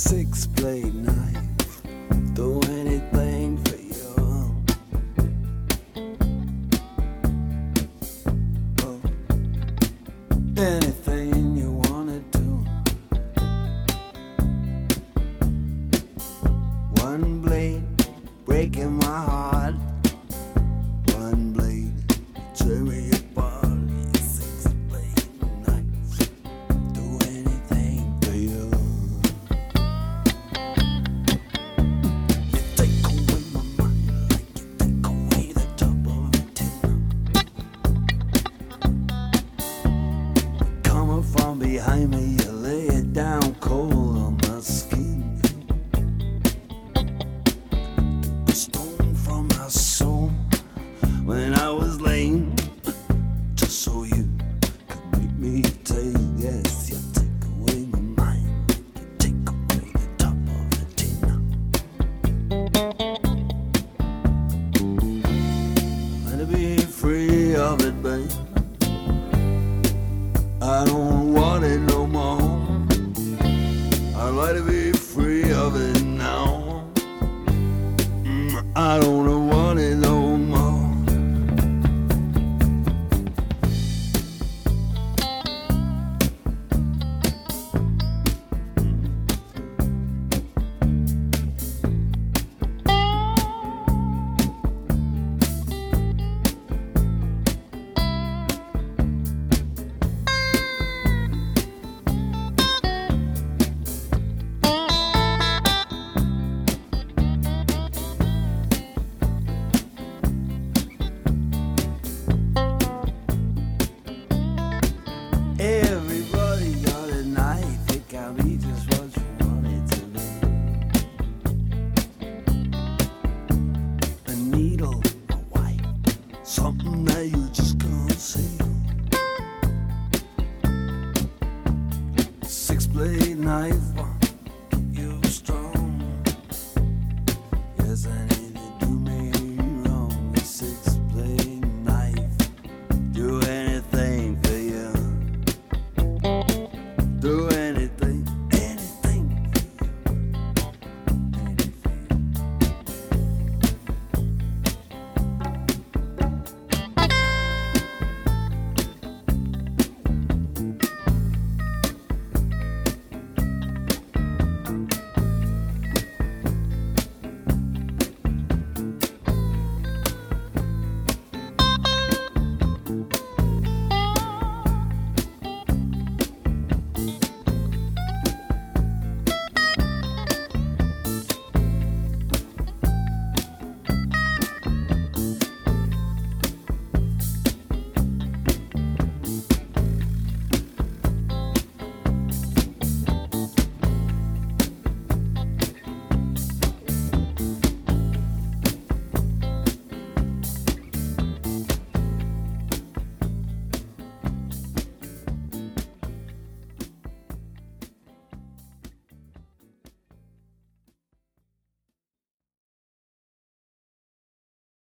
six-blade knife, do anything for you. Oh, anything you wanna do. One blade breaking my heart, one blade tear me apart. Six-blade knife, do anything for you. You take away my mind like you take away the top of a tin. Coming from behind me, you lay it down cold on my skin. Stone from my soul when I was lame, just so you could make me take. Yes, you take away my mind, you take away the top of the tin. Let it be free of it, babe. I don't want it no more. I'd like to be free of it now. I don't want it no more. Everybody got a knife, it can be just what you want it to be. A needle, a wipe, something that you just can't see. Six-blade knife.